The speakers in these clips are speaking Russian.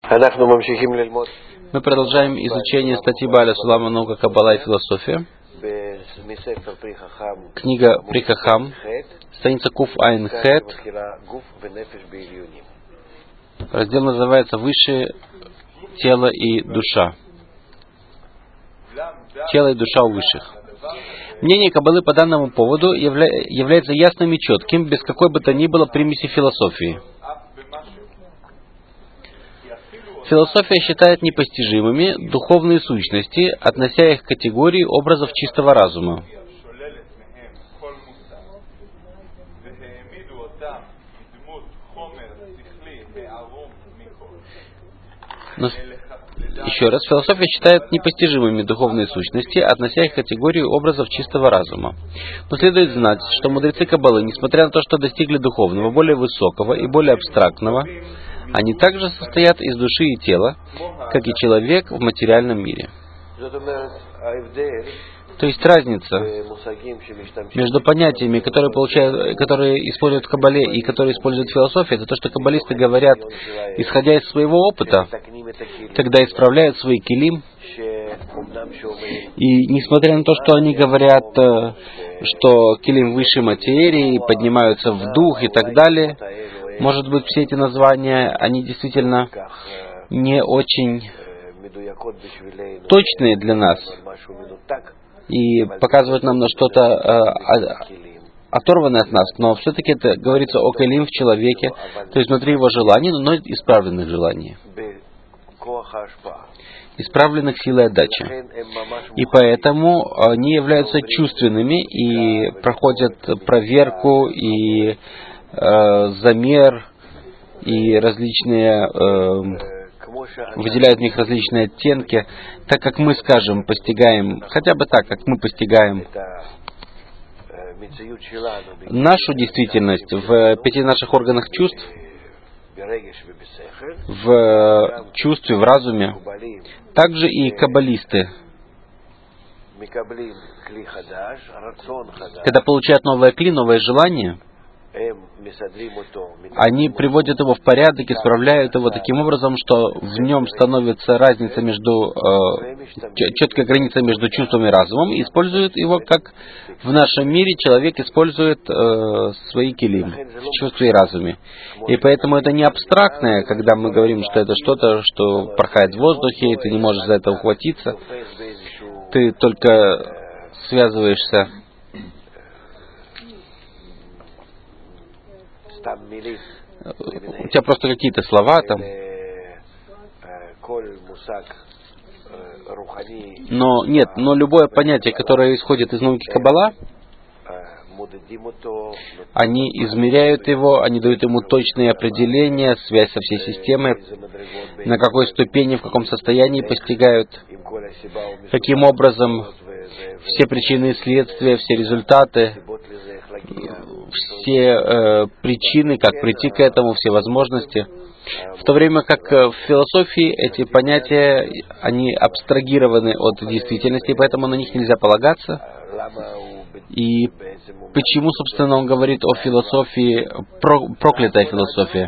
Мы продолжаем изучение статьи Бааля Сулама «Наука, Каббала и философия». Книга При Хахам, страница Куф Айн Хет. Раздел называется «Высшее тело и душа». Тело и душа у высших. Мнение Каббалы по данному поводу является ясным и четким, без какой бы то ни было примеси философии. Философия считает непостижимыми духовные сущности, относя их к категории образов чистого разума. Но, еще раз, философия считает непостижимыми духовные сущности, относя их к категории образов чистого разума. Но следует знать, что мудрецы Каббалы, несмотря на то, что достигли духовного, более высокого и более абстрактного, они также состоят из души и тела, как и человек в материальном мире. То есть разница между понятиями, которые используют в Каббале и которые используют в философии, это то, что каббалисты говорят, исходя из своего опыта, когда исправляют свой килим. И несмотря на то, что они говорят, что килим выше материи, поднимаются в дух и так далее, может быть, все эти названия, они действительно не очень точные для нас и показывают нам на что-то оторванное от нас, но все-таки это говорится о килим в человеке, то есть внутри его желаний, но исправленных желаний, исправленных силой отдачи. И поэтому они являются чувственными и проходят проверку и замер и различные выделяют в них различные оттенки, так как мы, скажем, постигаем, хотя бы так, как мы постигаем нашу действительность в 5 наших органах чувств, в чувстве, в разуме, также и каббалисты, когда получают новое кли, новое желание, они приводят его в порядок, исправляют его таким образом, что в нем становится разница между, четкая граница между чувством и разумом, и используют его, как в нашем мире человек использует свои килим в чувстве и разуме. И поэтому это не абстрактное, когда мы говорим, что это что-то, что порхает в воздухе, и ты не можешь за это ухватиться, ты только связываешься. У тебя просто какие-то слова там. Но любое понятие, которое исходит из науки Каббала, они измеряют его, они дают ему точные определения, связь со всей системой, на какой ступени, в каком состоянии постигают, каким образом все причины и следствия, все результаты, все причины, как прийти к этому, все возможности. В то время как в философии эти понятия, они абстрагированы от действительности, поэтому на них нельзя полагаться. И почему, собственно, он говорит о философии, проклятая философия?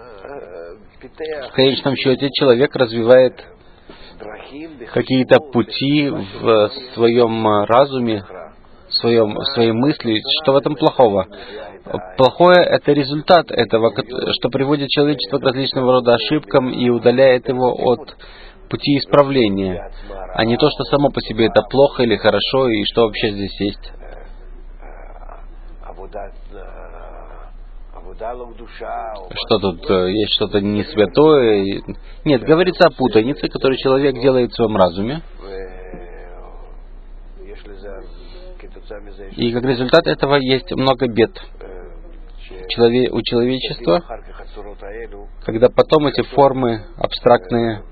В конечном счете человек развивает какие-то пути в своем разуме, в своей мысли. Что в этом плохого? Плохое — это результат этого, что приводит человечество к различного рода ошибкам и удаляет его от пути исправления, а не то, что само по себе это плохо или хорошо, и что вообще здесь есть. Что тут есть что-то не святое? Нет, говорится о путанице, которую человек делает в своем разуме. И как результат этого есть много бед у человечества, когда потом эти формы абстрактные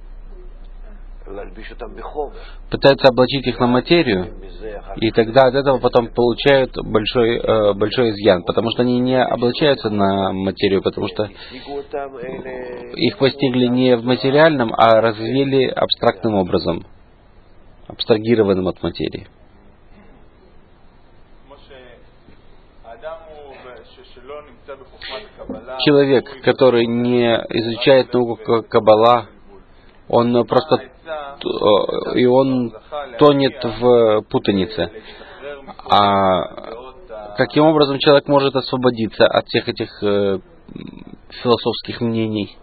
пытаются облачить их на материю, и тогда от этого потом получают большой изъян, потому что они не облачаются на материю, потому что их постигли не в материальном, а развили абстрактным образом, абстрагированным от материи. человек, который не изучает науку Каббала, он просто и он тонет в путанице. А каким образом человек может освободиться от всех этих философских мнений?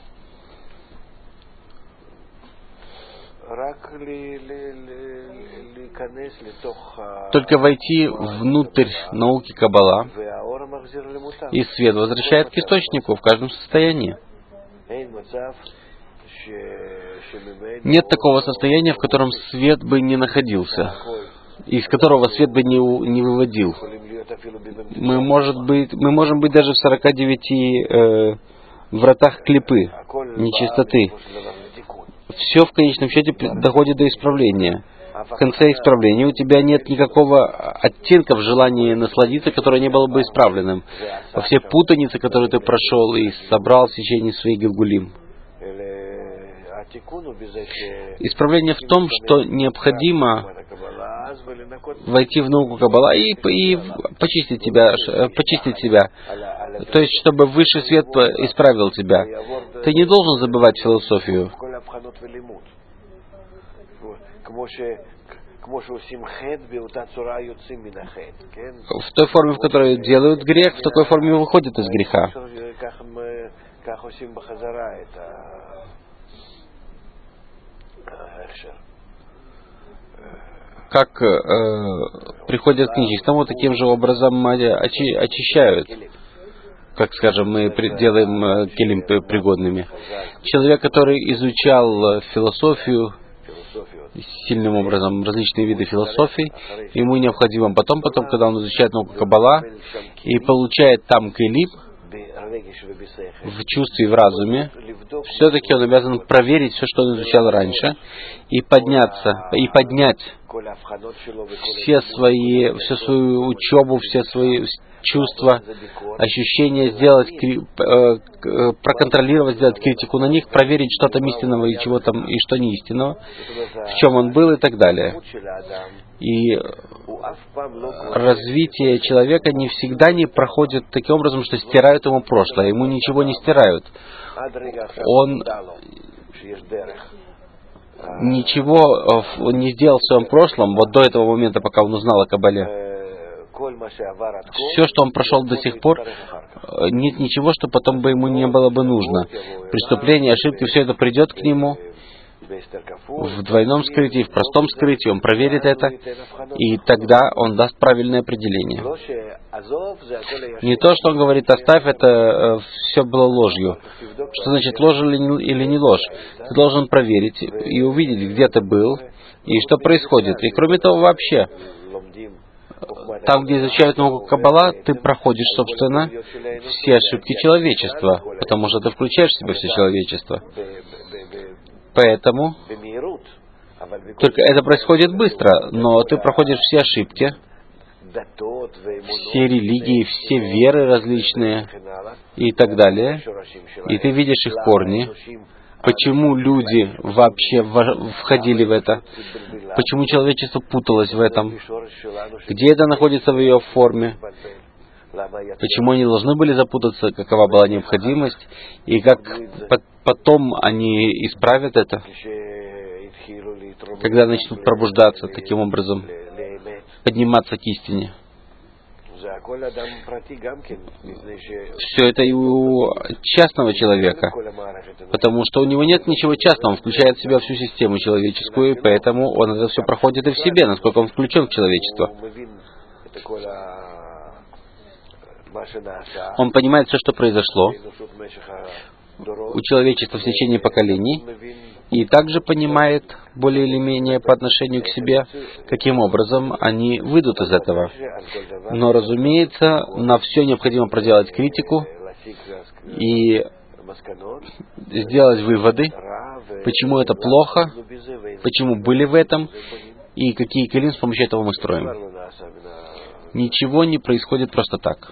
Только войти внутрь науки Каббала, и свет возвращает к источнику в каждом состоянии. Нет такого состояния, в котором свет бы не находился, из которого свет бы не выводил. Мы можем быть даже в 49 вратах клипы, нечистоты. Все в конечном счете доходит до исправления. В конце исправления у тебя нет никакого оттенка в желании насладиться, которое не было бы исправленным. Во все путаницы, которые ты прошел и собрал в течение своих Гилгулим. Исправление в том, что необходимо войти в науку Каббала и почистить себя. То есть, чтобы высший свет исправил тебя. Ты не должен забывать философию. В той форме, в которой делают грех, в такой форме выходят из греха. Как приходят к нечистому, таким же образом очищают. Как, скажем, мы делаем келим пригодными. Человек, который изучал философию, сильным образом различные виды философий, ему необходимо потом, когда он изучает науку Каббала и получает там келим, в чувстве и в разуме, все-таки он обязан проверить все, что он изучал раньше, и поднять всю свою учебу, все свои чувства, ощущения, проконтролировать, сделать критику на них, проверить, что там истинного и чего там, и что не истинного, в чем он был и так далее. И развитие человека не всегда не проходит таким образом, что стирают ему прошлое. Ему ничего не стирают. Он ничего не сделал в своем прошлом, вот до этого момента, пока он узнал о Каббале. Все, что он прошел до сих пор, нет ничего, что потом бы ему не было бы нужно. Преступления, ошибки, все это придет к нему в двойном скрытии, в простом скрытии, он проверит это, и тогда он даст правильное определение. Не то, что он говорит, оставь это, все было ложью. Что значит ложь или не ложь? Ты должен проверить и увидеть, где ты был, и что происходит. И кроме того, вообще, там, где изучают науку Каббала, ты проходишь, собственно, все ошибки человечества, потому что ты включаешь в себя все человечество. Поэтому, только это происходит быстро, но ты проходишь все ошибки, все религии, все веры различные и так далее, и ты видишь их корни, почему люди вообще входили в это, почему человечество путалось в этом, где это находится в ее форме, почему они должны были запутаться, какова была необходимость, и как потом они исправят это, когда начнут пробуждаться таким образом, подниматься к истине. Все это и у частного человека, потому что у него нет ничего частного, он включает в себя всю систему человеческую, и поэтому он это все проходит и в себе, насколько он включен в человечество. Он понимает все, что произошло у человечества в течение поколений, и также понимает более или менее по отношению к себе, каким образом они выйдут из этого. Но, разумеется, на все необходимо проделать критику и сделать выводы, почему это плохо, почему были в этом, и какие келим с помощью этого мы строим. Ничего не происходит просто так,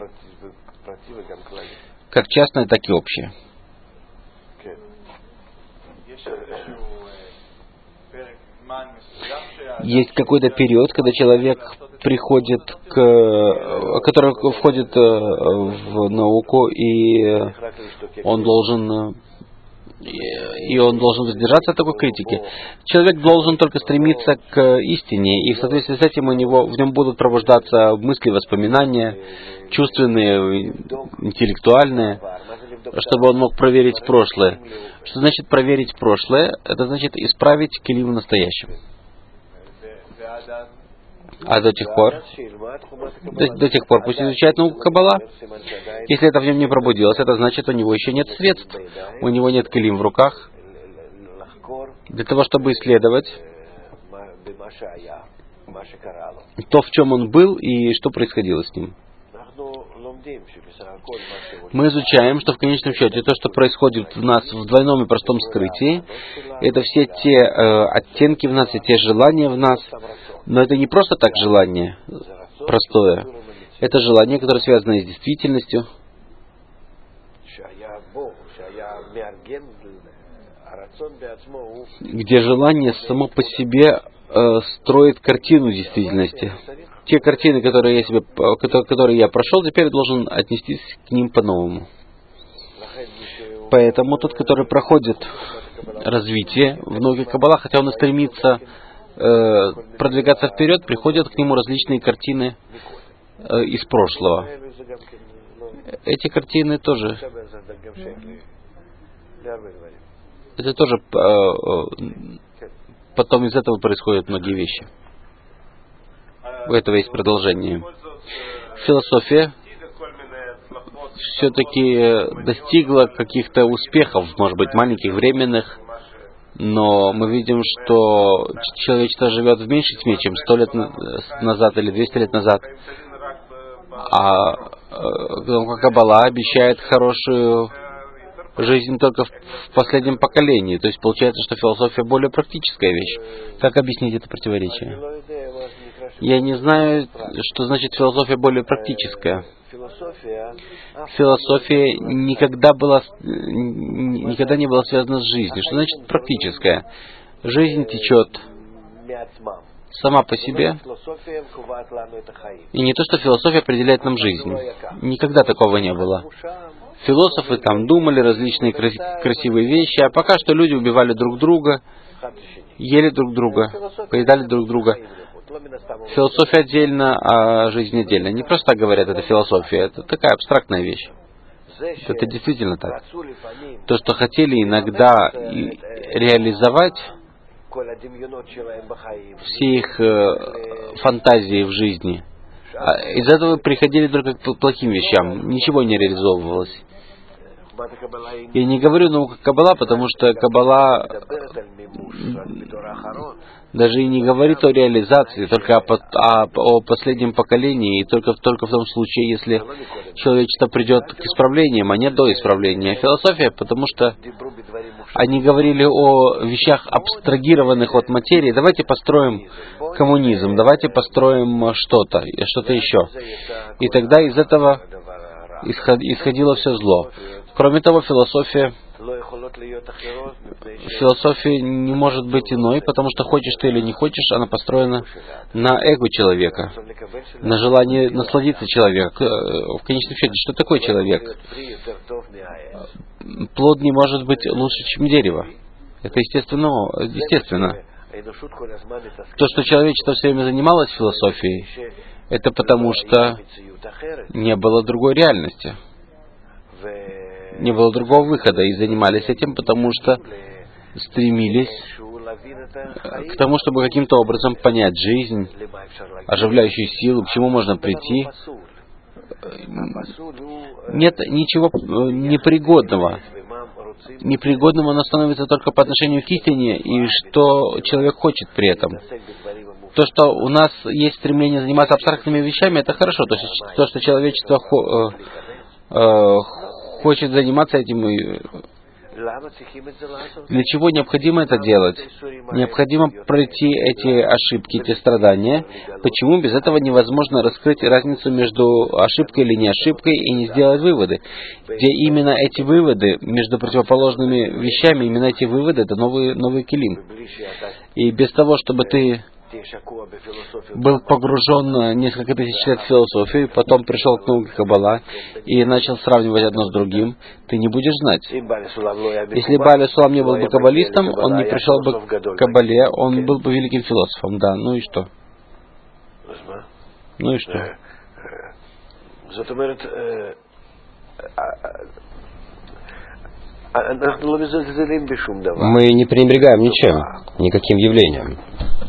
как частное, так и общее. Есть какой-то период, когда человек приходит который входит в науку, и он должен воздержаться от такой критики. Человек должен только стремиться к истине, и в соответствии с этим в нем будут пробуждаться мысли, воспоминания, чувственные, интеллектуальные, чтобы он мог проверить прошлое. Что значит проверить прошлое? Это значит исправить келим в настоящем. А до тех пор пусть изучает науку Каббала. Если это в нем не пробудилось, это значит, у него еще нет средств, у него нет келим в руках для того, чтобы исследовать то, в чем он был и что происходило с ним. Мы изучаем, что в конечном счете то, что происходит в нас в двойном и простом скрытии, это все те оттенки в нас, все те желания в нас. Но это не просто так желание простое. Это желание, которое связано с действительностью, где желание само по себе строит картину действительности. Те картины, которые я прошел, теперь должен отнестись к ним по-новому. Поэтому тот, который проходит развитие в науке Каббала, хотя он и стремится продвигаться вперед, приходят к нему различные картины из прошлого. Эти картины тоже... Это тоже... Потом из этого происходят многие вещи. У этого есть продолжение. Философия все-таки достигла каких-то успехов, может быть, маленьких, временных, но мы видим, что человечество живет в меньшей тьме, чем 100 лет назад или 200 лет назад. А Каббала обещает хорошую жизнь только в последнем поколении. То есть получается, что философия более практическая вещь. Как объяснить это противоречие? Я не знаю, что значит философия более практическая. Философия никогда не была связана с жизнью. Что значит практическая? Жизнь течет сама по себе. И не то, что философия определяет нам жизнь. Никогда такого не было. Философы там думали различные красивые вещи, а пока что люди убивали друг друга, ели друг друга, поедали друг друга. Философия отдельно, а жизнь отдельно. Не просто так говорят, это философия, это такая абстрактная вещь. Это действительно так. То, что хотели иногда реализовать все их фантазии в жизни, из этого приходили только к плохим вещам, ничего не реализовывалось. Я не говорю наука Каббала, потому что Каббала даже и не говорит о реализации, только о последнем поколении, и только в том случае, если человечество придет к исправлениям, а не до исправления. Философия, потому что они говорили о вещах, абстрагированных от материи. Давайте построим коммунизм, давайте построим что-то еще. И тогда из этого исходило все зло. Кроме того, философия не может быть иной, потому что хочешь ты или не хочешь, она построена на эго человека, на желание насладиться человеком. В конечном счете, что такое человек? Плод не может быть лучше, чем дерево. Это естественно. То, что человечество все время занималось философией, это потому что не было другой реальности. Не было другого выхода, и занимались этим, потому что стремились к тому, чтобы каким-то образом понять жизнь, оживляющую силу, к чему можно прийти. Нет ничего непригодного. Непригодным оно становится только по отношению к истине, и что человек хочет при этом. То, что у нас есть стремление заниматься абстрактными вещами, это хорошо. То есть то, что человечество хочет заниматься этим, Для чего необходимо это делать? Необходимо пройти эти ошибки, эти страдания. Почему без этого невозможно раскрыть разницу между ошибкой или не ошибкой и не сделать выводы? Где именно эти выводы между противоположными вещами, именно эти выводы, это новый килим. И без того, чтобы ты был погружен несколько тысяч лет в философию, потом пришел к науке Каббала и начал сравнивать одно с другим, ты не будешь знать. Если Бааля Сулам не был бы каббалистом, он не пришел бы к Каббале, он был бы великим философом, да, ну и что? Ну и что? Мы не пренебрегаем ничем, никаким явлением.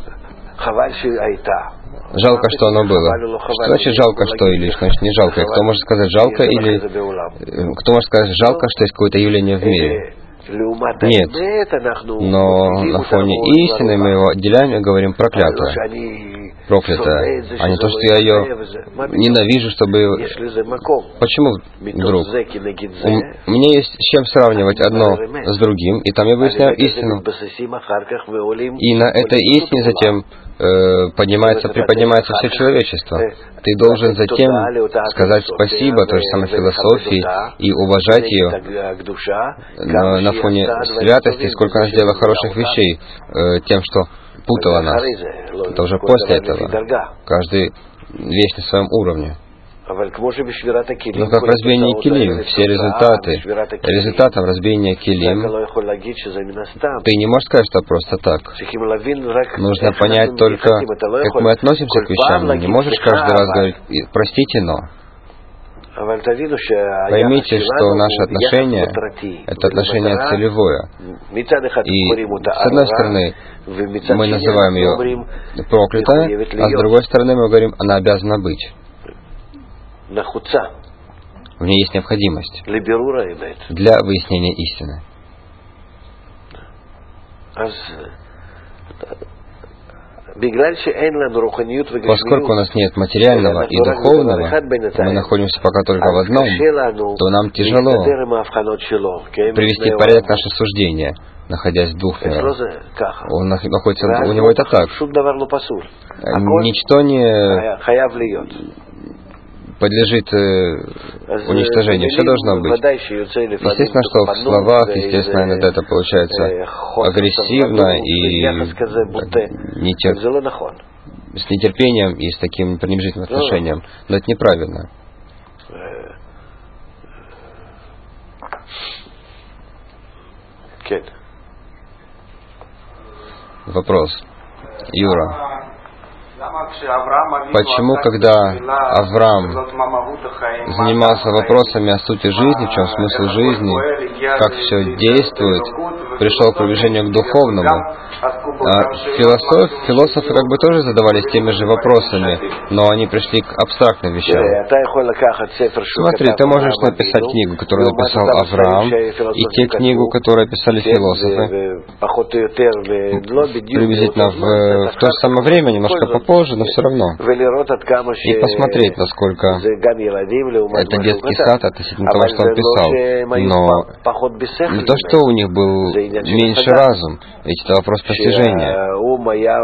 Жалко, что оно было. Что значит жалко, что или что значит не жалко? Кто может сказать жалко или... Кто может сказать жалко, что есть какое-то явление в мире? Нет. Но на фоне истины мы его отделяем и говорим проклятое. Проклятое. А не то, что я ее ненавижу, чтобы... Почему вдруг? У меня есть с чем сравнивать одно с другим, и там я выясняю истину. И на этой истине затем приподнимается все человечество. Ты должен затем сказать спасибо той же самой философии и уважать ее на фоне святости, сколько она сделала хороших вещей тем, что путала нас. Это уже после этого. Каждый вещь на своем уровне. Но как разбиение килим, все результатом разбиения килим, ты не можешь сказать, что просто так. Нужно понять только, как мы относимся к вещам. Не можешь каждый раз говорить, простите, но. Поймите, что наше отношение – это отношение целевое. И, с одной стороны, мы называем ее проклятой, а с другой стороны, мы говорим, она обязана быть. В ней есть необходимость для выяснения истины. Поскольку у нас нет материального и духовного, мы находимся пока только в одном, то нам тяжело привести в порядок наши суждения, находясь в двух мирах. У него это так. Ничто не подлежит уничтожению. Все должно быть. Естественно, что в словах, естественно, иногда это получается агрессивно и с нетерпением и с таким пренебрежительным отношением. Но это неправильно. Вопрос. Юра. Почему, когда Авраам занимался вопросами о сути жизни, в чем смысл жизни, как все действует, пришел к приближению к духовному, философы как бы тоже задавались теми же вопросами, но они пришли к абстрактным вещам. Смотри, ты можешь написать книгу, которую написал Авраам, и те книгу, которую описали философы, приблизительно в то же самое время, немножко попозже, но все равно. И посмотреть, насколько это детский сад относительно того, что он писал. Но не то, что у них был меньше разум, ведь это вопрос постижения. Он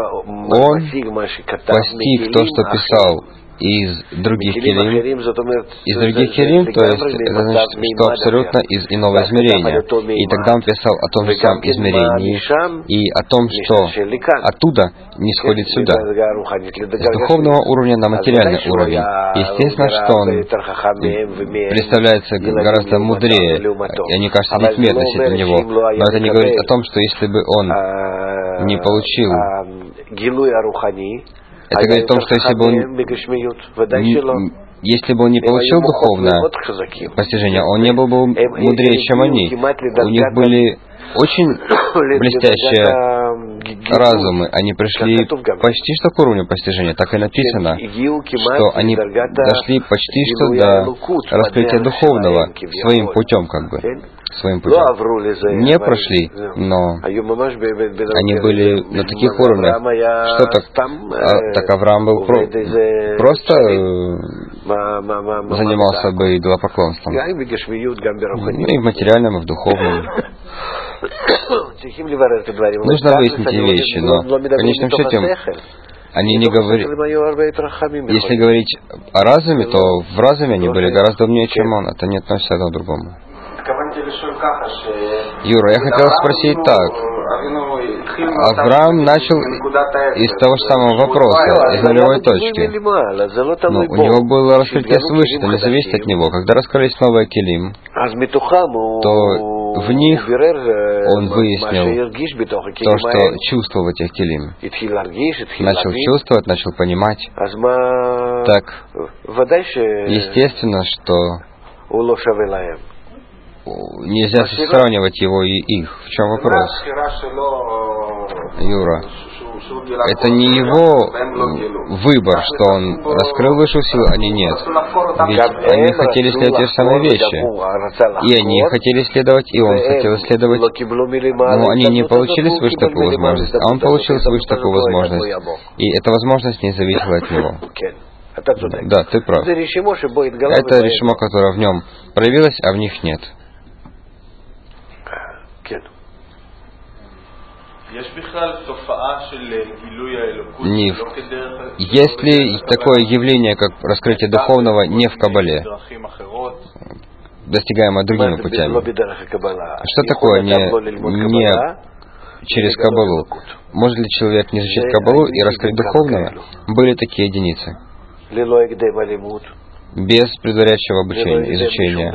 постиг то, что писал из других килим, то есть это значит, что абсолютно из иного измерения. И тогда он писал о том же самом измерении и о том, что оттуда не сходит сюда, с духовного уровня на материальный уровень. Естественно, что он представляется гораздо мудрее, и они кажутся детьми относительно него. Но это не говорит о том, что если бы он не получил... Это говорит о том, что если бы он не получил духовное постижение, он не был бы мудрее, чем они. У них были очень блестящие разумы. Они пришли почти что к уровню постижения. Так и написано, что они дошли почти что до раскрытия духовного своим путем, как бы. Своим путем. Не прошли, но они были на таких уровнях, что так Авраам был просто занимался бы идолопоклонством. И в материальном, и в духовном. Нужно выяснить эти вещи, но в конечном счете они не говорят... Если говорить о разуме, то в разуме они были гораздо умнее, чем он. Это не относится одно к другому. Юра, я хотел спросить так. Авраам начал из того же самого вопроса, из нулевой точки. Но у него было раскрытие свыше, это не зависит от него. Когда раскрылись новые келим, то в них он выяснил то, что чувствовал в этих келим. Начал чувствовать, начал понимать. Так, естественно, что нельзя сравнивать его и их. В чем вопрос? Юра, это не его выбор, что он раскрыл высшую силу, а не нет. Ведь они хотели следовать те же самые вещи. И они хотели следовать, и он хотел следовать. Но они не получили свыше такую возможность, а он получил свыше такую возможность. И эта возможность не зависела от него. Да, ты прав. Это решимо, которое в нем проявилось, а в них нет. Есть ли такое явление, как раскрытие духовного, не в Кабале, достигаемое другими путями? Что такое не через Кабалу? Может ли человек не изучить Кабалу и раскрыть духовное? Были такие единицы. Без предваряющего обучения, изучения,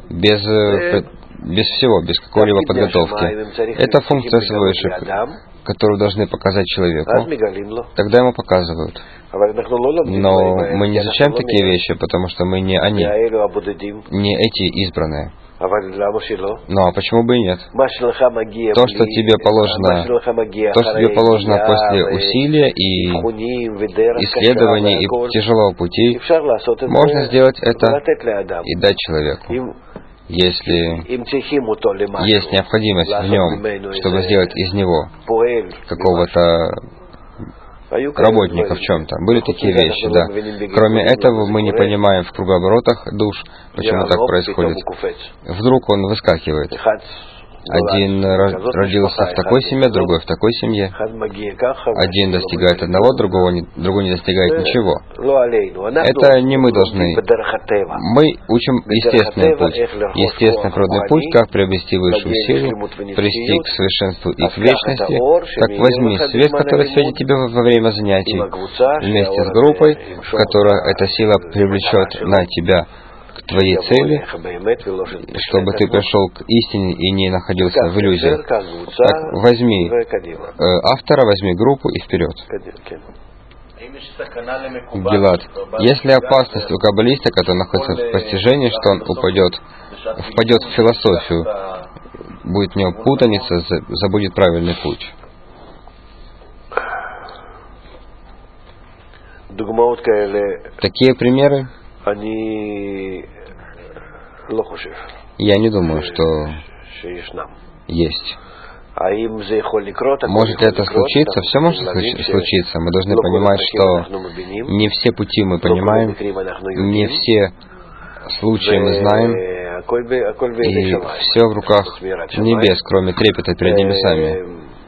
без всего, без какой-либо подготовки. Это функция свыше, которую должны показать человеку. Тогда ему показывают. Но мы не изучаем такие вещи, потому что мы не они, не эти избранные. Ну а почему бы и нет? То, что тебе положено после усилия и исследований и тяжелого пути, можно сделать это и дать человеку. Если есть необходимость в нем, чтобы сделать из него какого-то работника в чем-то. Были такие вещи, да. Кроме этого, мы не понимаем в кругооборотах душ, почему так происходит. Вдруг он выскакивает. Один родился в такой семье, другой в такой семье. Один достигает одного, другой не достигает ничего. Это не мы должны. Мы учим естественный путь. Естественный природный путь, как приобрести высшую силу, прийти к совершенству и к вечности. Так возьми свет, который светит тебе во время занятий, вместе с группой, в которой эта сила привлечет на тебя к твоей цели, чтобы ты пришел к истине и не находился в иллюзиях. Так, возьми автора, возьми группу и вперед. Гилад, есть ли опасность у каббалиста, который находится в постижении, что он впадет в философию, будет в него путаница, забудет правильный путь? Такие примеры? Я не думаю, что есть. Может ли это случиться? Все может случиться. Мы должны понимать, что не все пути мы понимаем, не все случаи мы знаем, и все в руках небес, кроме трепета перед небесами.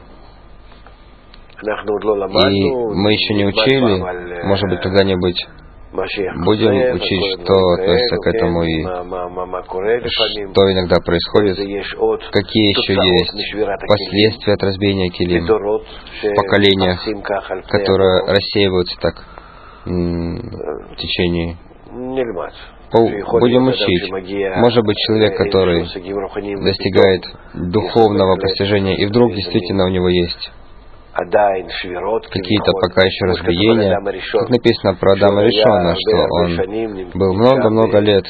И мы еще не учили, может быть, когда-нибудь будем учить, что относится к этому и что иногда происходит, какие еще есть последствия от разбиения келим в поколениях, которые рассеиваются так в течение. Будем учить. Может быть, человек, который достигает духовного постижения, и вдруг действительно у него есть какие-то пока еще разбиения. Как написано про Адама Ришона, что он был много-много лет,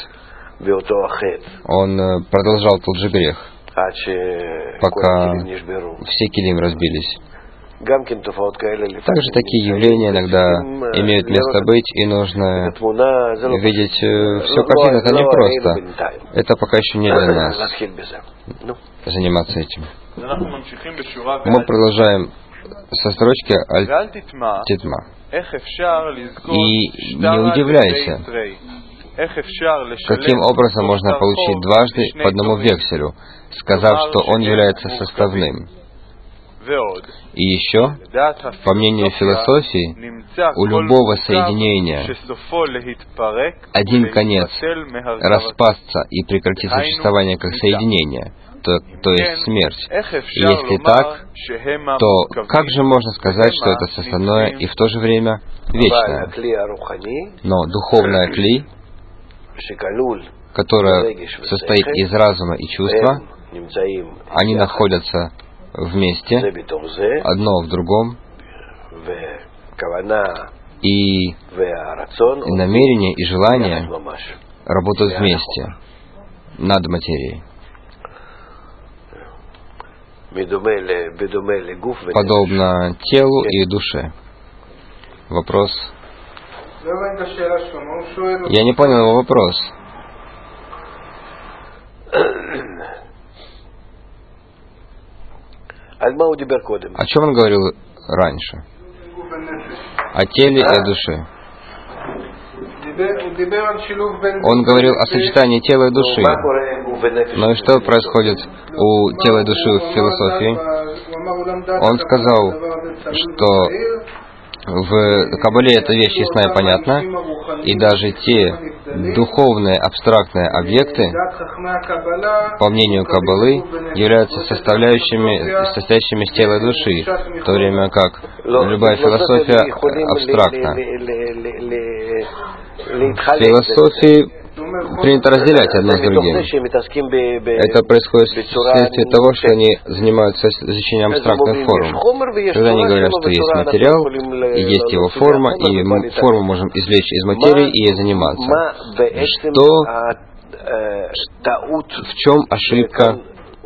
он продолжал тот же грех, пока все келим разбились. Также такие явления иногда имеют место быть, и нужно видеть всю картину. Это не просто. Это пока еще не для нас заниматься этим. Мы продолжаем со строчки Аль-Титма. И не удивляйся, Каким образом можно получить дважды по одному векселю, сказав, что он является составным? И еще, по мнению философии, у любого соединения один конец распасться и прекратить существование как соединение, то есть смерть. И если так, то как же можно сказать, что это составное и в то же время вечное? Но духовное кли, которое состоит из разума и чувства, они находятся вместе, одно в другом, и намерение и желание работают вместе над материей. Подобно телу и душе. Вопрос. Я не понял его вопрос. О чем он говорил раньше? О теле и о душе. Он говорил о сочетании тела и души. Но и что происходит у тела и души в философии? Он сказал, что в Каббале эта вещь ясна и понятна, и даже те духовные абстрактные объекты, по мнению Каббалы, являются состоящими из тела и души, в то время как любая философия абстрактна. В философии принято разделять одно с другим. Это происходит вследствие того, что они занимаются изучением абстрактных форм. Когда они говорят, что есть материал, и есть его форма, и форму можем извлечь из материи и ей заниматься. В чем ошибка,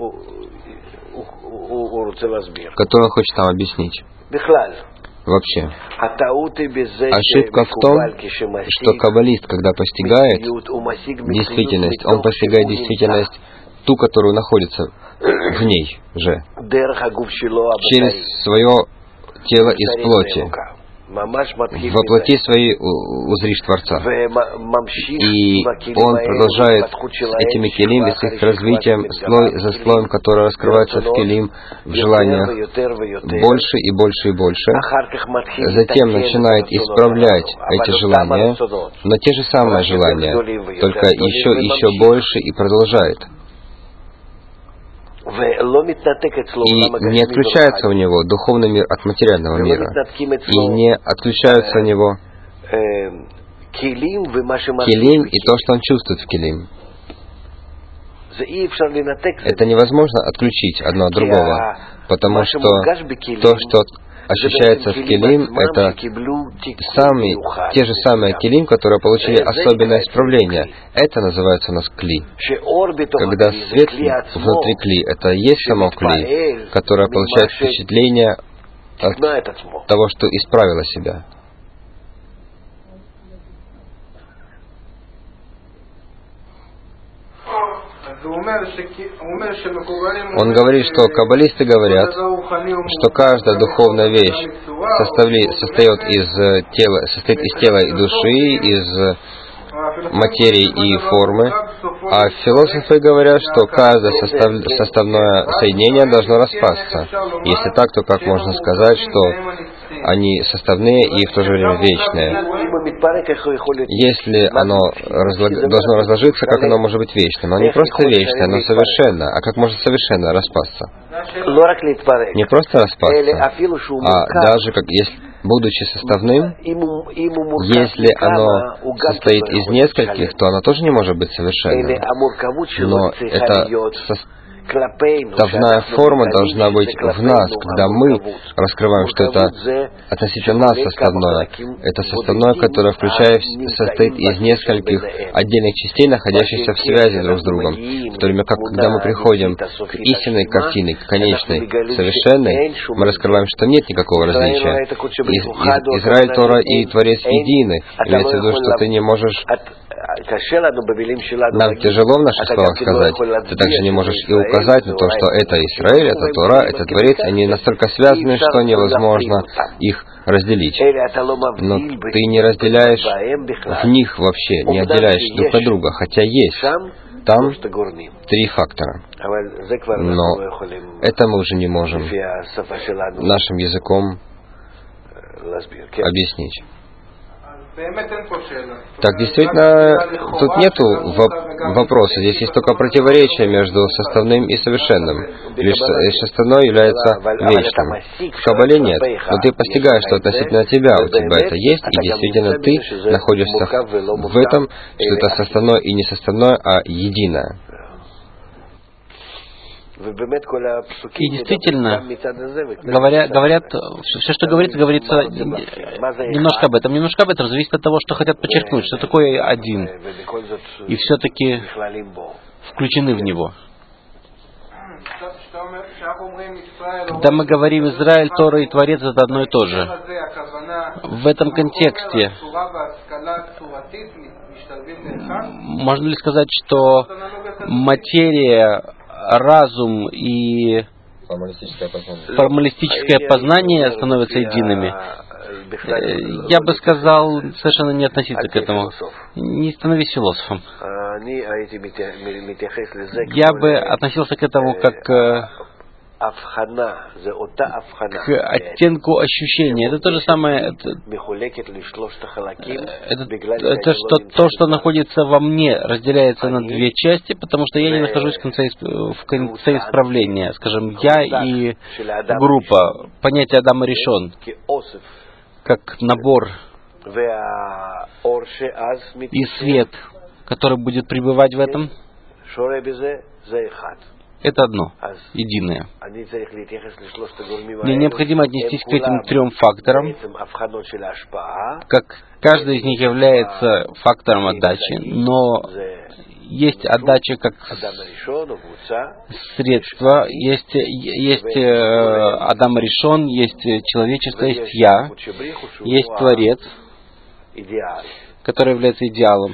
которую он хочет нам объяснить? Вообще. Ошибка в том, что каббалист, когда постигает действительность, он постигает действительность ту, которую находится в ней же, через свое тело из плоти. Воплоти своей узришь Творца. И он продолжает с этими келим и с их развитием слой за слоем, который раскрывается в келим, в желаниях больше и больше и больше. Затем начинает исправлять эти желания, но те же самые желания, только еще больше и продолжает. И не отключается у него духовный мир от материального мира. И не отключается у него келим и то, что он чувствует в келим. Это невозможно отключить одно от другого, потому что то, что ощущается в келим, это те же самые келим, которые получили особенное исправление. Это называется у нас кли. Когда свет внутри кли, это и есть само кли, которое получает впечатление от того, что исправило себя. Он говорит, что каббалисты говорят, что каждая духовная вещь состоит из тела и души, из материи и формы, а философы говорят, что каждое составное соединение должно распасться. Если так, то как можно сказать, что они составные и в то же время вечные? Если оно должно разложиться, как оно может быть вечным? Оно не просто вечное, но совершенно. А как может совершенно распасться? Не просто распасться, а даже будучи составным, если оно состоит из нескольких, то оно тоже не может быть совершенным. Но это составная форма должна быть в нас, когда мы раскрываем, что это относительно нас составное. Это составное, которое состоит из нескольких отдельных частей, находящихся в связи друг с другом. В то время как, когда мы приходим к истинной картине, к конечной, совершенной, мы раскрываем, что нет никакого различия. Израиль, Тора и Творец едины. Имеется в виду, что ты не можешь... Нам тяжело в наших словах сказать. Ты также не можешь и указать на то, что это Израиль, это Тора, это Творец. Они настолько связаны, что невозможно их разделить. Но ты не разделяешь в них вообще, не отделяешь друг от друга, хотя есть там 3 фактора. Но это мы уже не можем нашим языком объяснить. Так, действительно, тут нету вопроса. Здесь есть только противоречие между составным и совершенным. Лишь составное является вечным. В Кабале нет. Но ты постигаешь, что относительно тебя у тебя это есть, и действительно ты находишься в этом, что это составное и не составное, а единое. И действительно, говорят, все, что говорится немножко об этом, зависит от того, что хотят подчеркнуть, что такое один, и все-таки включены в него. Когда мы говорим Израиль, Тора и Творец, это одно и то же. В этом контексте можно ли сказать, что материя, разум и формалистическое познание становятся едиными? Я бы сказал, совершенно не относиться к этому. Не становись философом. Я бы относился к этому как к оттенку ощущения. Это то же самое, то, что находится во мне, разделяется на 2 части, потому что я не нахожусь в конце исправления. Скажем, я и группа, понятие Адама Ришон, как набор, и свет, который будет пребывать в этом, это одно, единое. Мне необходимо отнестись к этим 3 факторам, как каждый из них является фактором отдачи, но есть отдача как средство, есть Адам Ришон, есть человечество, есть Я, есть Творец, который является идеалом.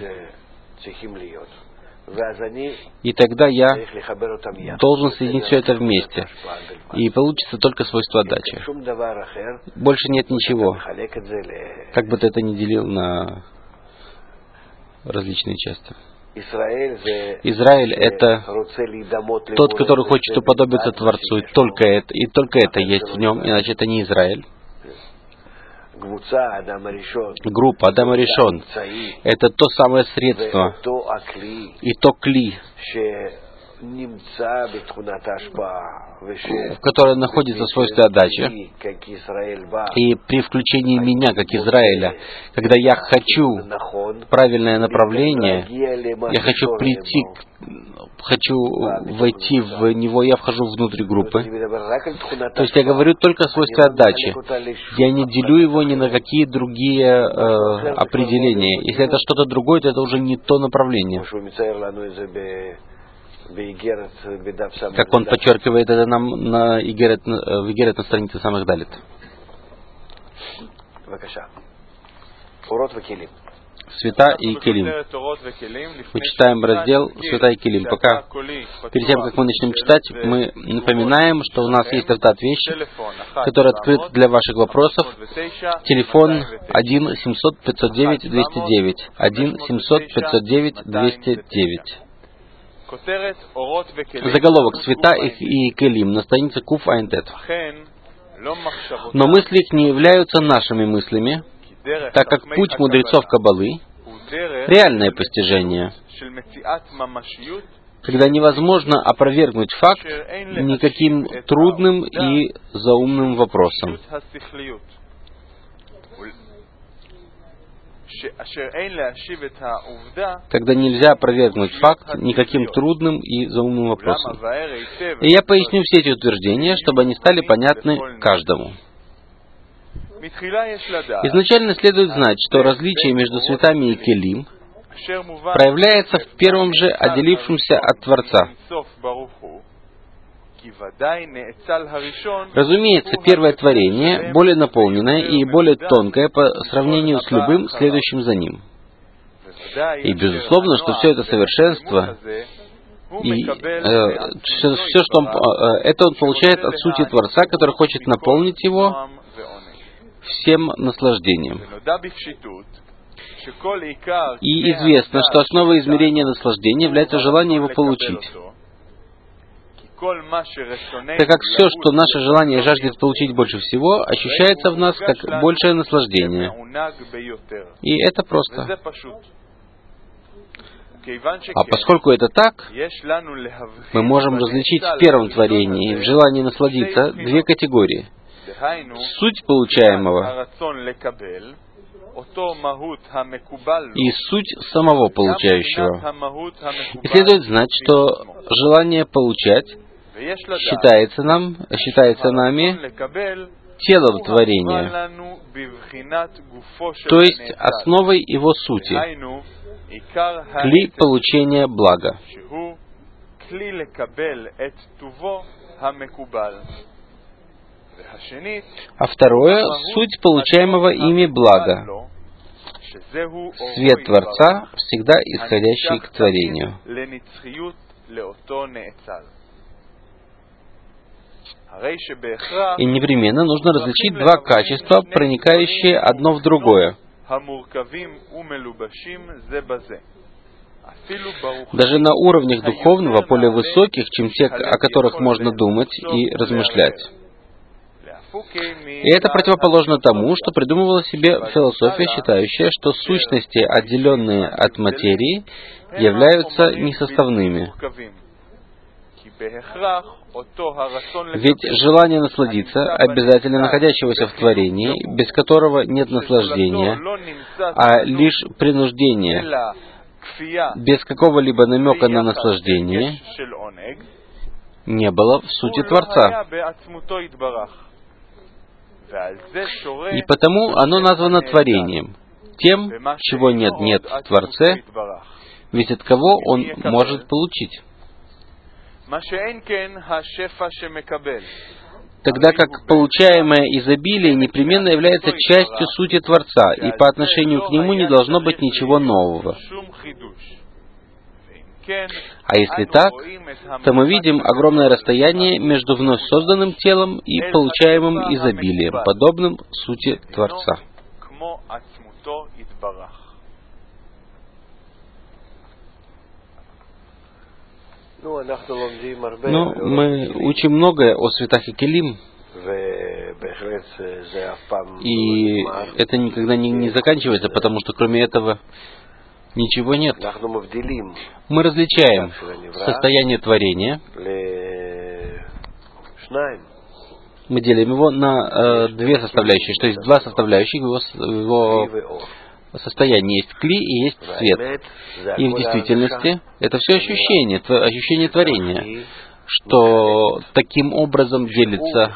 И тогда я должен соединить все это вместе. И получится только свойство отдачи. Больше нет ничего. Как бы ты это ни делил на различные части. Израиль — это тот, который хочет уподобиться Творцу. И только это есть в нем, иначе это не Израиль. Группа Адама Ришон — это то самое средство и то кли, в котором находится свойство отдачи. И при включении меня, как Израиля, когда я хочу правильное направление, я хочу войти в него, я вхожу внутрь группы. То есть я говорю только о свойстве отдачи. Я не делю его ни на какие другие определения. Если это что-то другое, то это уже не то направление. Как он подчеркивает это нам в Игерет на странице самых далит. Света и Келим. Мы читаем раздел Света и Келим. Пока, перед тем, как мы начнем читать, мы напоминаем, что у нас есть этот вещи, который открыт для ваших вопросов. Телефон 1-700-509-209. 1-700-509-209. Заголовок «Света и Келим» на странице Куф Айнтет. Но мысли их не являются нашими мыслями, так как путь мудрецов Каббалы — реальное постижение, когда невозможно опровергнуть факт никаким трудным и заумным вопросом. Когда нельзя опровергнуть факт никаким трудным и заумным вопросом. И я поясню все эти утверждения, чтобы они стали понятны каждому. Изначально следует знать, что различие между светами и келим проявляется в первом же отделившемся от Творца. Разумеется, первое творение более наполненное и более тонкое по сравнению с любым следующим за ним. И безусловно, что все это совершенство, и все, что это он получает от сути Творца, который хочет наполнить его всем наслаждениям. И известно, что основой измерения наслаждения является желание его получить. Так как все, что наше желание жаждет получить больше всего, ощущается в нас как большее наслаждение. И это просто. А поскольку это так, мы можем различить в первом творении, в желании насладиться, две категории. Суть получаемого и суть самого получающего. И следует знать, что желание получать считается нами телом творения, то есть основой его сути, кли получения блага. А второе — суть получаемого ими блага, свет Творца, всегда исходящий к творению. И непременно нужно различить два качества, проникающие одно в другое. Даже на уровнях духовного, более высоких, чем те, о которых можно думать и размышлять. И это противоположно тому, что придумывала себе философия, считающая, что сущности, отделенные от материи, являются несоставными. Ведь желание насладиться, обязательно находящегося в творении, без которого нет наслаждения, а лишь принуждение, без какого-либо намека на наслаждение, не было в сути Творца. И потому оно названо творением, тем, чего нет в Творце, ведь от кого он может получить. Тогда как получаемое изобилие непременно является частью сути Творца, и по отношению к нему не должно быть ничего нового. А если так, то мы видим огромное расстояние между вновь созданным телом и получаемым изобилием, подобным сути Творца. Но мы учим многое о светах и келим, и это никогда не заканчивается, потому что кроме этого ничего нет. Мы различаем состояние творения, мы делим его на две составляющие, то есть два составляющих его состояния. Есть кли и есть свет. И в действительности это все ощущение творения, что таким образом делится,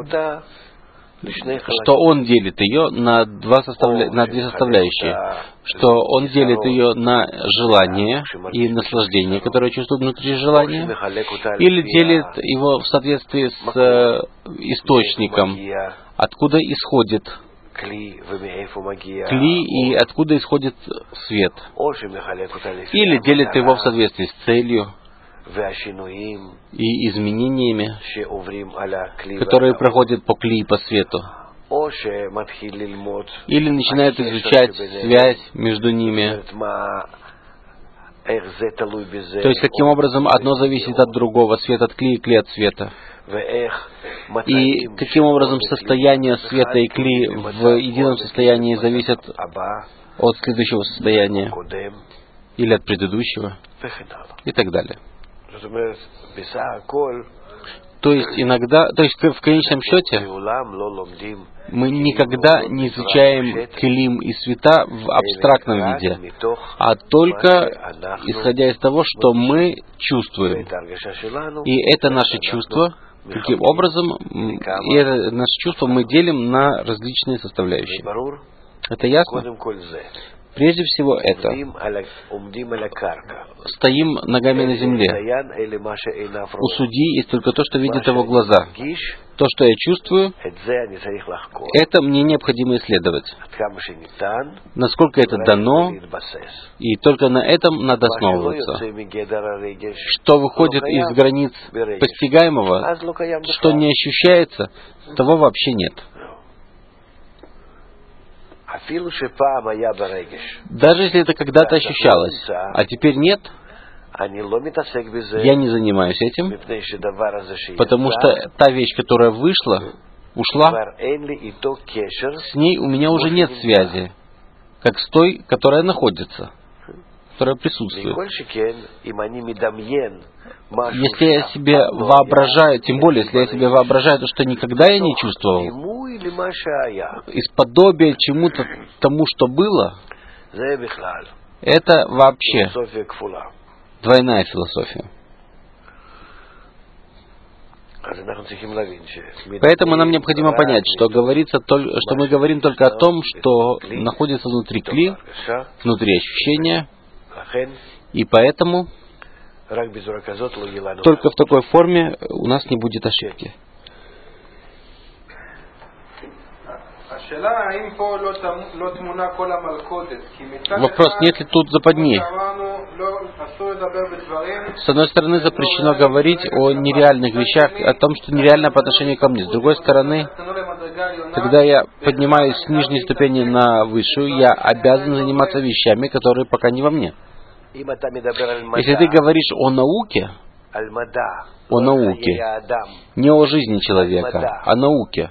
что он делит ее на две составляющие, что он делит ее на желание и наслаждение, которое чувствует внутри желания, или делит его в соответствии с источником, откуда исходит кли и откуда исходит свет, или делит его в соответствии с целью и изменениями, которые проходят по кли и по свету, или начинают изучать связь между ними, то есть каким образом одно зависит от другого, свет от кли и кли от света, и каким образом состояние света и кли в едином состоянии зависят от следующего состояния или от предыдущего и так далее. То есть в конечном счете мы никогда не изучаем келим и света в абстрактном виде, а только исходя из того, что мы чувствуем. И это наше чувство, каким образом, и это наше чувство мы делим на различные составляющие. Это ясно? Прежде всего это. Стоим ногами на земле. У судьи есть только то, что видят его глаза. То, что я чувствую, это мне необходимо исследовать. Насколько это дано, и только на этом надо основываться. Что выходит из границ постигаемого, что не ощущается, того вообще нет. Даже если это когда-то ощущалось, а теперь нет, я не занимаюсь этим, потому что та вещь, которая ушла, с ней у меня уже нет связи, как с той, которая находится, которая присутствует. Если я себе воображаю, тем более, если я себе воображаю то, что никогда я не чувствовал, из подобия чему-то тому, что было, это вообще двойная философия. Поэтому нам необходимо понять, что мы говорим только о том, что находится внутри кли, внутри ощущения, и поэтому только в такой форме у нас не будет ошибки. Вопрос, нет ли тут западни? С одной стороны, запрещено говорить о нереальных вещах, о том, что нереально по отношению ко мне. С другой стороны, когда я поднимаюсь с нижней ступени на высшую, я обязан заниматься вещами, которые пока не во мне. Если ты говоришь о науке, не о жизни человека, о науке,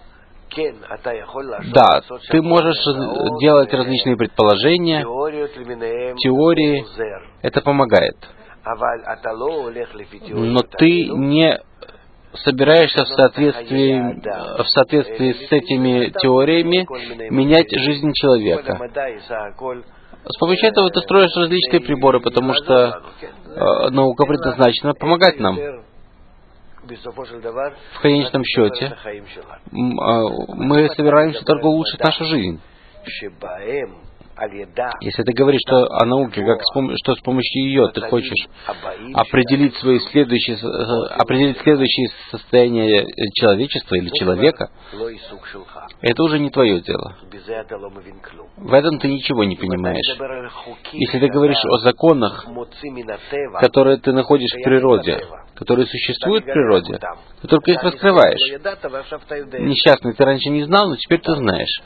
да, ты можешь делать различные предположения, теории, это помогает. Но ты не собираешься в соответствии с этими теориями менять жизнь человека. С помощью этого ты строишь различные приборы, потому что наука предназначена помогать нам. В конечном счете, мы собираемся только улучшить нашу жизнь. Если ты говоришь, что о науке, что с помощью ее ты хочешь определить следующее состояние человечества или человека, это уже не твое дело. В этом ты ничего не понимаешь. Если ты говоришь о законах, которые ты находишь в природе, которые существуют в природе, ты только их раскрываешь. Несчастный, ты раньше не знал, но теперь ты знаешь.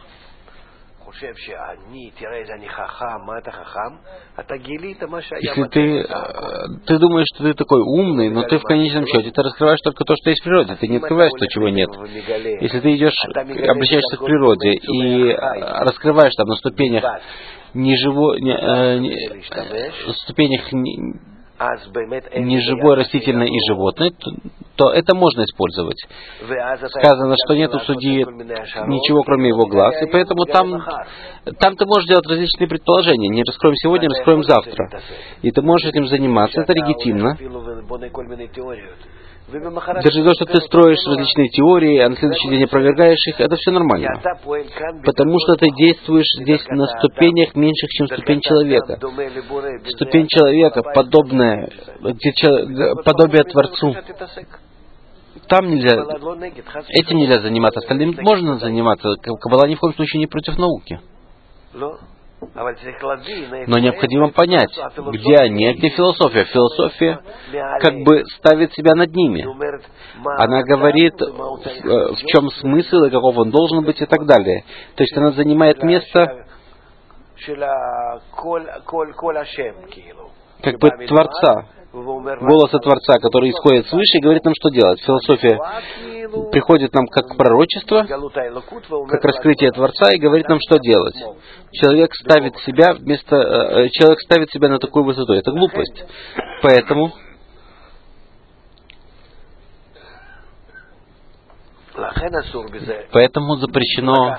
Если ты думаешь, что ты такой умный, но ты в конечном счете ты раскрываешь только то, что есть в природе, ты не открываешь то, чего нет. Если ты обращаешься к природе и раскрываешь там на ступенях неживой, растительной и животной, то это можно использовать. Сказано, что нет у судьи ничего, кроме его глаз, и поэтому там ты можешь делать различные предположения. Не раскроем сегодня, раскроем завтра. И ты можешь этим заниматься, это легитимно. Даже то, что ты строишь различные теории, а на следующий день опровергаешь их, это все нормально. Потому что ты действуешь здесь на ступенях меньших, чем ступень человека. Ступень человека подобие Творцу. Там этим нельзя заниматься, остальным можно заниматься. Каббала ни в коем случае не против науки. Но необходимо понять, где они, а где философия. Философия как бы ставит себя над ними. Она говорит, в чем смысл и каков он должен быть и так далее. То есть она занимает место как бы Творца, голоса Творца, который исходит свыше и говорит нам, что делать. Философия приходит нам как пророчество, как раскрытие Творца и говорит нам, что делать. Человек ставит себя на такую высоту. Это глупость. Поэтому запрещено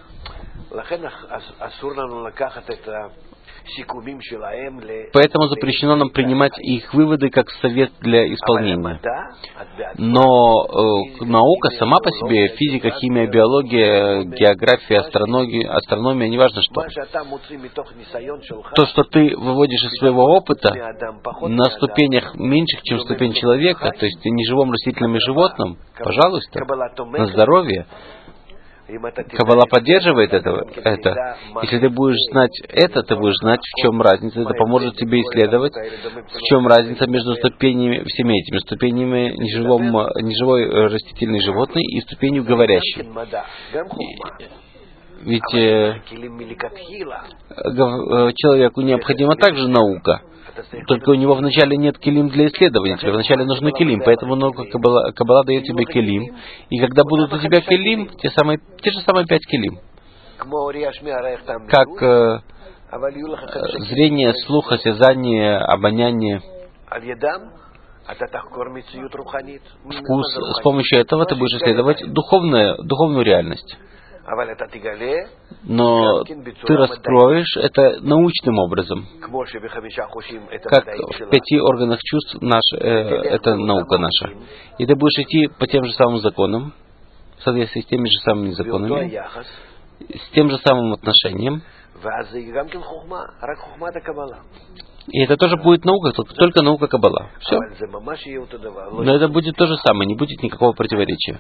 нам принимать их выводы как совет для исполнения. Но наука сама по себе, физика, химия, биология, география, астрономия, неважно что. То, что ты выводишь из своего опыта на ступенях меньших, чем ступень человека, то есть неживом, растительном и животном, пожалуйста, на здоровье. Каббала поддерживает это. Если ты будешь знать это, ты будешь знать, в чем разница. Это поможет тебе исследовать, в чем разница между ступенями, всеми этими ступенями неживой, растительной, животной и ступенью говорящей. Ведь человеку необходима также наука. Только у него вначале нет килим для исследования, тебе вначале нужны килим, поэтому наука Каббала дает тебе килим. И когда будут у тебя килим, те же самые 5 килим. Как зрение, слух, осязание, обоняние, вкус. С помощью этого ты будешь исследовать духовную реальность. Но ты раскроешь это научным образом. Как в 5 органах чувств это наука наша. И ты будешь идти по тем же самым законам, в соответствии с теми же самыми законами, с тем же самым отношением. И это тоже будет наука, только наука Каббала. Все. Но это будет то же самое, не будет никакого противоречия.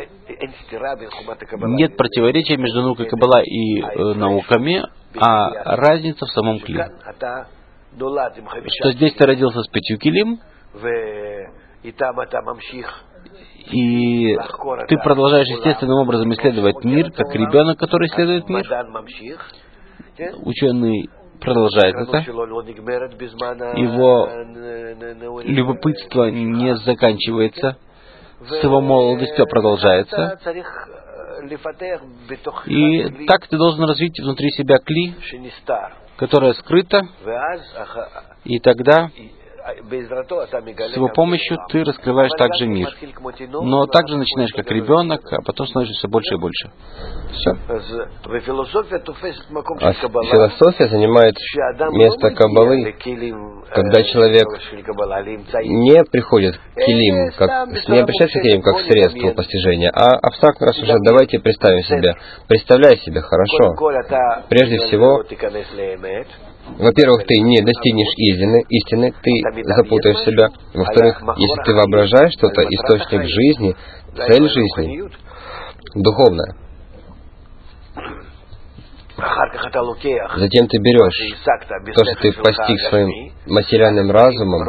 Нет противоречия между наукой Каббала и науками, а разница в самом кли. Что здесь ты родился с 5 килим, и ты продолжаешь естественным образом исследовать мир, как ребенок, который исследует мир. Ученый продолжает это. Его любопытство не заканчивается. С его молодостью продолжается. И так ты должен развить внутри себя кли, которое скрыто. И тогда с его помощью ты раскрываешь также мир. Но также начинаешь как ребенок, а потом становишься все больше и больше. Все. А философия занимает место Каббалы, когда человек не приходит к килим, не обращается к килим как к средству постижения, а абстрактно рассуждает. Давайте представим себя. Представляй себе хорошо. Прежде всего, во-первых, ты не достигнешь истины, ты запутаешь себя. Во-вторых, если ты воображаешь что-то, источник жизни, цель жизни, духовная. Затем ты берешь то, что ты постиг своим материальным разумом,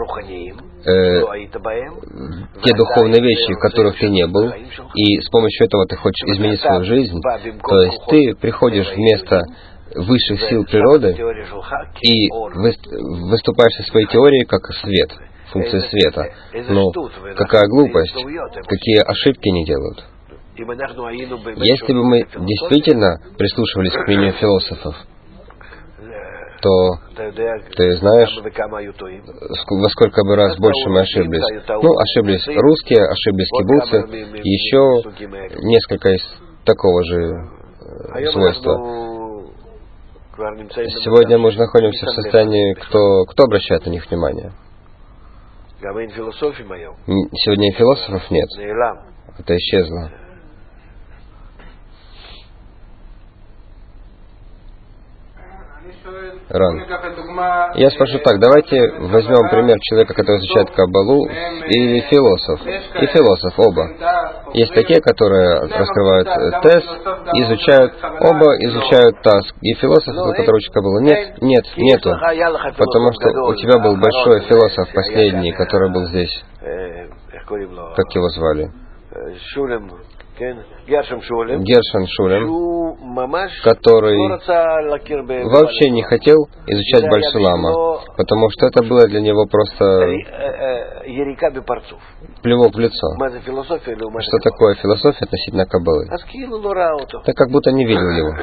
те духовные вещи, в которых ты не был, и с помощью этого ты хочешь изменить свою жизнь, то есть ты приходишь в место высших сил природы и выступаешь со своей теорией как свет, функция света. Но какая глупость, какие ошибки они делают. Если бы мы действительно прислушивались к мнению философов, то ты знаешь, во сколько бы раз больше мы ошиблись. Ошиблись русские, ошиблись кибуцы, еще несколько из такого же свойства. Сегодня мы уже находимся в состоянии, кто обращает на них внимание. Сегодня и философов нет. Это исчезло. Ран. Я спрошу так, давайте возьмем пример человека, который изучает Каббалу, и философ. И философ, оба. Есть такие, которые раскрывают тез, оба изучают таз. И философ, который учит Каббалу. Нету. Потому что у тебя был большой философ последний, который был здесь. Как его звали? Гершон Шулем, который вообще не хотел изучать Бальсулама, потому что это было для него просто плевок в лицо. Что такое философия относительно Каббалы? Так как будто не видел его.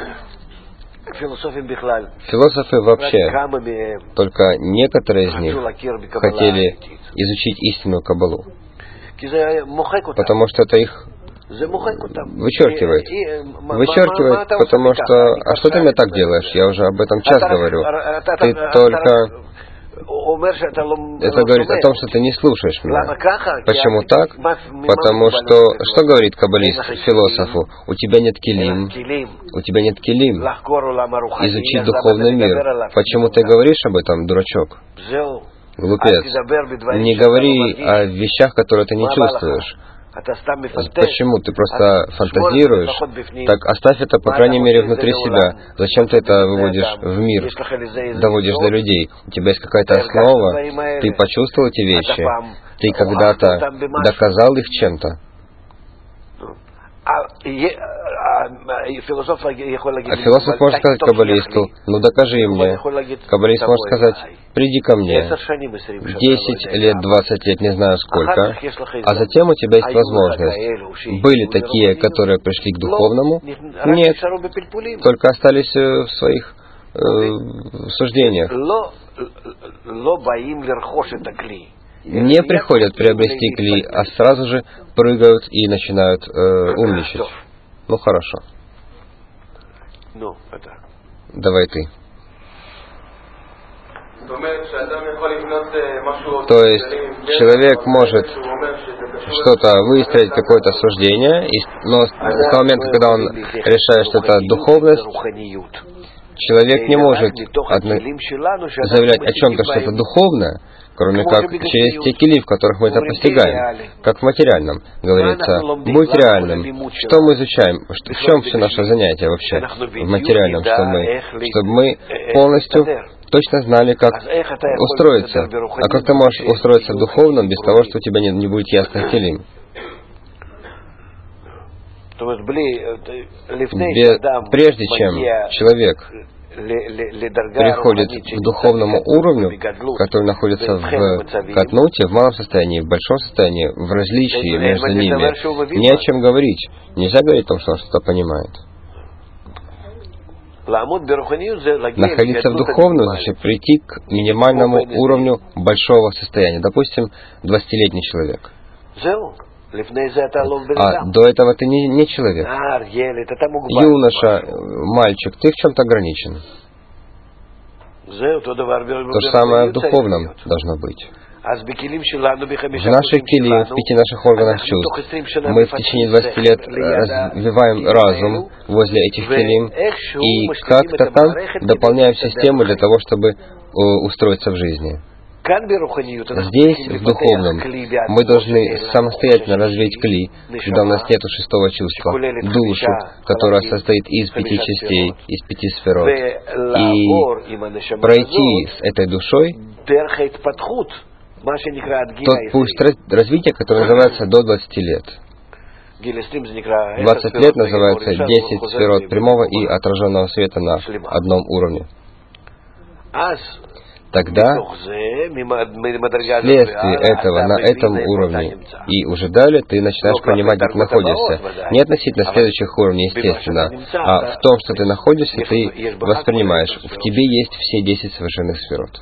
Философы вообще, только некоторые из них хотели изучить истинную Каббалу, потому что это их вычеркивает, потому что... А что ты мне так делаешь? Я уже об этом час говорю. Ты только... Это говорит о том, что ты не слушаешь меня. Почему так? Потому что... Что говорит каббалист философу? У тебя нет килим. У тебя нет килим. Изучить духовный мир. Почему ты говоришь об этом, дурачок? Глупец. Не говори о вещах, которые ты не чувствуешь. Почему? Ты просто фантазируешь? Так оставь это, по крайней мере, внутри себя. Зачем ты это выводишь в мир, доводишь до людей? У тебя есть какая-то основа, ты почувствовал эти вещи, ты когда-то доказал их чем-то. философ может сказать каббалисту: ну докажи мне. Каббалист может сказать: приди ко мне. 10 лет, 20 лет, не знаю сколько. А затем у тебя есть возможность. Были такие, которые пришли к духовному? Нет. Только остались в своих суждениях. Не приходят приобрести кли, а сразу же прыгают и начинают умничать. Ну хорошо. Давай ты. То есть человек может что-то выстроить, какое-то суждение, но с того момента, когда он решает, что это духовность, человек не может заявлять о чем-то, что это духовное, кроме как через те кили, в которых мы это постигаем. Как в материальном. Говорится, будь реальным. Что мы изучаем? В чем все наше занятие вообще? В материальном. Чтобы мы полностью точно знали, как устроиться. А как ты можешь устроиться в духовном без того, что у тебя не будет ясных килим? Прежде чем человек переходит к духовному уровню, который находится в катнуте, в малом состоянии, в большом состоянии, в различии между ними, не о чем говорить. Нельзя говорить о том, что он что-то понимает. Находиться в духовном значит прийти к минимальному уровню большого состояния. Допустим, 20-летний человек. А до этого ты не человек. Юноша, мальчик, ты в чем-то ограничен. То же самое в духовном должно быть. В наших кили, в 5 наших органах чувств, мы в течение 20 лет развиваем разум возле этих килим и как-то там дополняем систему для того, чтобы устроиться в жизни. Здесь, в духовном, мы должны самостоятельно развить кли, когда у нас нет шестого чувства, душу, которая состоит из 5 частей, из 5 сферот, и пройти с этой душой тот путь развития, который называется до 20 лет. 20 лет называется 10 сферот прямого и отраженного света на одном уровне. Тогда, вследствие этого, на этом уровне, и уже далее, ты начинаешь понимать, где ты находишься. Не относительно следующих уровней, естественно, а в том, что ты находишься, ты воспринимаешь. В тебе есть все 10 совершенных сферот.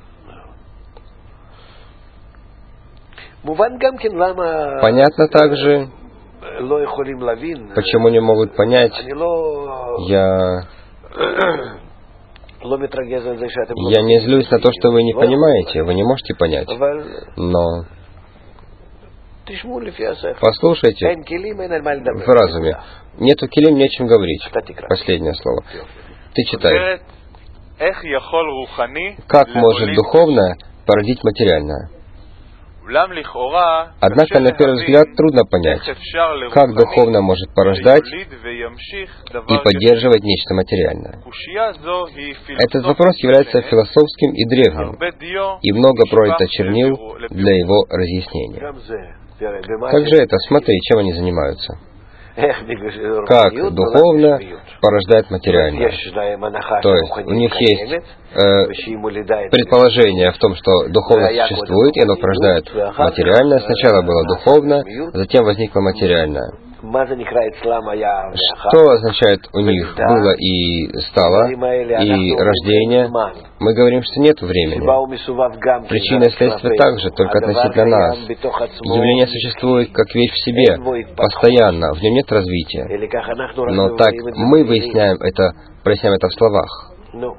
Понятно также, почему не могут понять. Я не злюсь на то, что вы не понимаете, вы не можете понять. Но послушайте в разуме. Нету килим, не о чем говорить. Последнее слово. Ты читай. Как может духовное породить материальное? Однако, на первый взгляд, трудно понять, как духовно может порождать и поддерживать нечто материальное. Этот вопрос является философским и древним, и много пролито чернил для его разъяснения. Как же это? Смотри, чем они занимаются. Как духовно порождает материальное. То есть у них есть предположение в том, что духовность существует, и оно порождает материальное. Сначала было духовное, затем возникло материальное. Что означает у них было и стало, и рождение? Мы говорим, что нет времени. Причина и следствие также, только относительно нас. Явление существует как вещь в себе, постоянно, в нем нет развития. Но так мы проясняем это в словах.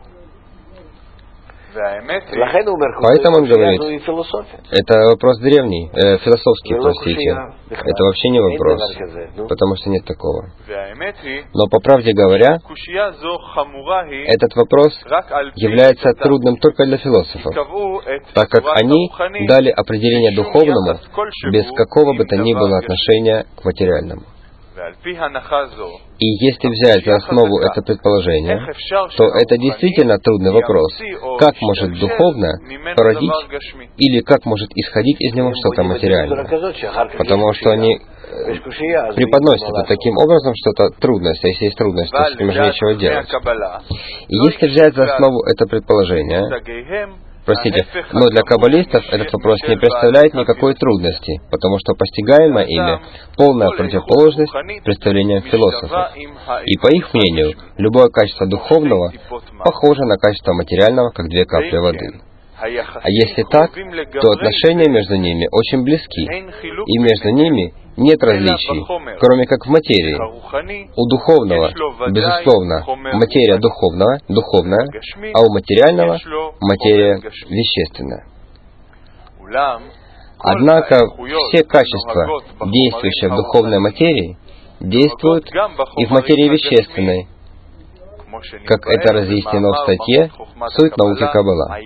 Поэтому он говорит, это вопрос древний, философский, простите. Это вообще не вопрос, потому что нет такого. Но по правде говоря, этот вопрос является трудным только для философов, так как они дали определение духовному без какого бы то ни было отношения к материальному. И если взять за основу это предположение, то это действительно трудный вопрос. Как может духовно породить или как может исходить из него что-то материальное? Потому что они преподносят это таким образом, что это трудность, а если есть трудность, то с этим же нечего делать. И если взять за основу это предположение, но для каббалистов этот вопрос не представляет никакой трудности, потому что постигаемое ими полная противоположность представлениям философов. И по их мнению, любое качество духовного похоже на качество материального, как две капли воды. А если так, то отношения между ними очень близки, и между ними нет различий, кроме как в материи. У духовного, безусловно, материя духовная, а у материального материя вещественная. Однако все качества, действующие в духовной материи, действуют и в материи вещественной, как это разъяснено в статье «Суть науки Каббала».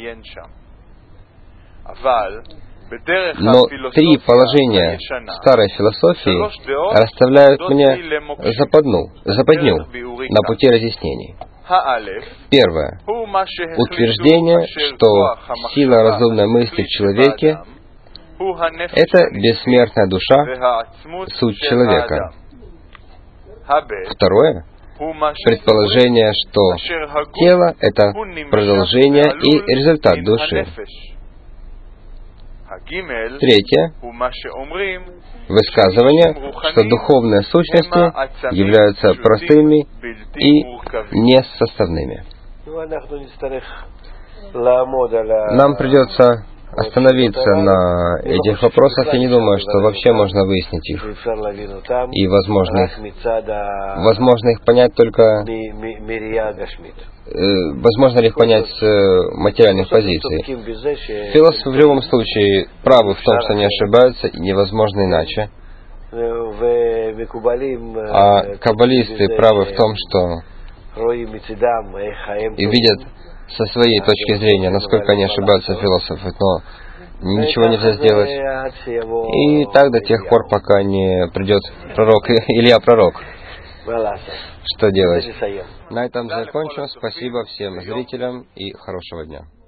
Но три положения старой философии расставляют мне западню на пути разъяснений. Первое. Утверждение, что сила разумной мысли в человеке — это бессмертная душа, суть человека. Второе. Предположение, что тело — это продолжение и результат души. Третье. Высказывание, что духовные сущности являются простыми и несоставными. Нам придется остановиться на этих вопросах. Я не думаю, что вообще можно выяснить их. И возможно их понять только... Возможно ли их понять с материальных позиций? Философы в любом случае правы в том, что они ошибаются, и невозможно иначе. А каббалисты правы в том, что и видят со своей точки зрения, насколько они ошибаются философы, но ничего нельзя сделать. И так до тех пор, пока не придет пророк, Илья пророк. Что делать? На этом закончим. Спасибо всем зрителям и хорошего дня.